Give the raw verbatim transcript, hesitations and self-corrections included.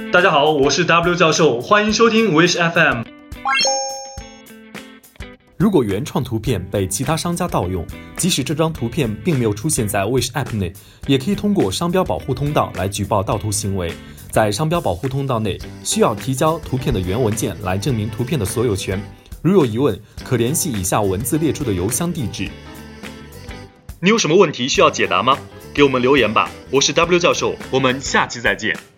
大家好，我是 W 教授，欢迎收听 Wish F M。 如果原创图片被其他商家盗用，即使这张图片并没有出现在 Wish App 内，也可以通过商标保护通道来举报盗图行为。在商标保护通道内，需要提交图片的原文件来证明图片的所有权。如有疑问，可联系以下文字列出的邮箱地址。 你有什么问题需要解答吗？给我们留言吧。我是 W 教授，我们下期再见。